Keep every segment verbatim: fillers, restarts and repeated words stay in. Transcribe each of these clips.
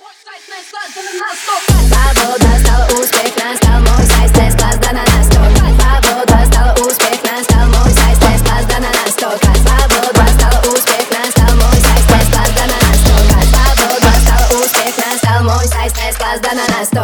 Свобода стала успех, настал мой сайз, тест класс, да на нас сто. Свобода стала успех, настал мой сайз, тест класс, да на нас сто. Свобода стала успех, настал мой сайз, тест класс, да на нас сто. Свобода стала успех, настал мой сайз, тест класс, да на нас сто.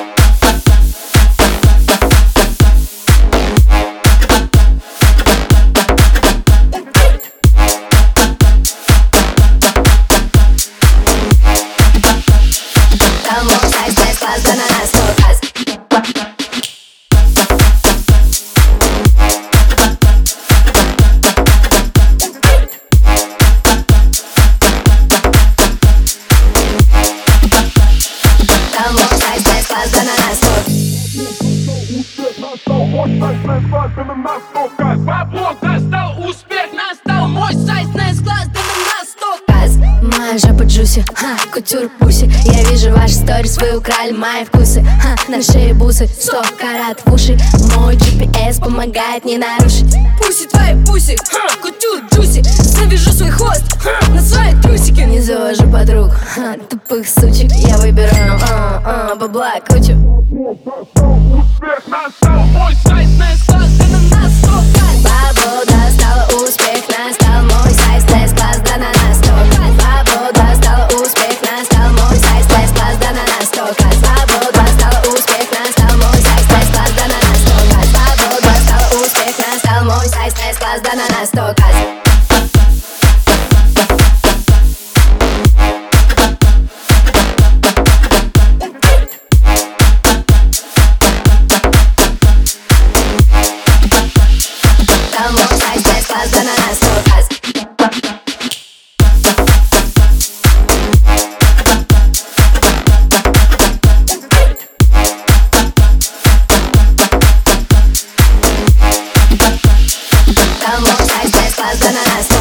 Свобода стал успех, настал мой сайз, тест класс, да на нас сто. Моя жопа джуси, ха, кутюр пуси. Я вижу ваши сторис, вы украли мои вкусы, ха, на шее бусы, сто карат в уши. Мой джи пи эс помогает не нарушить. Пуси твои пуси, ха, кутюр джуси. Завяжу свой хвост, ха, на свои трусики. Не завожу подруг, ха, тупых сучек. Я выберу, а, а, бабла кучу. Успех, настал мой сайз, тест класс, да на нас сто. Свобода стала успех, настал мой сайз, тест класс, да на нас сто. Свобода стала успех, настал мой сайз, тест класс, да на нас сто. Свобода стала успех, настал мой сайз, тест класс, да на нас сто. Свобода стала успех, настал мой сайз, тест класс, да на нас сто. Come on, size, size, class, banana.